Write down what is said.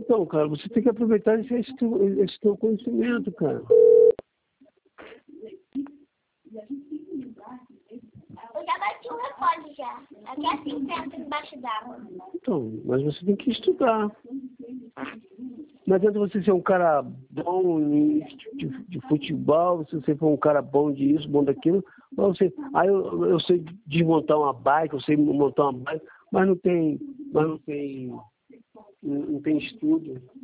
Então, cara, você tem que aproveitar esse teu conhecimento, cara. Eu já bati um recorde já. Aqui é 50 embaixo d'água. Então, mas você tem que estudar. Não adianta você ser um cara bom de futebol, se você for um cara bom disso, bom daquilo, eu sei desmontar uma bike, eu sei montar uma bike, mas não tem estudo.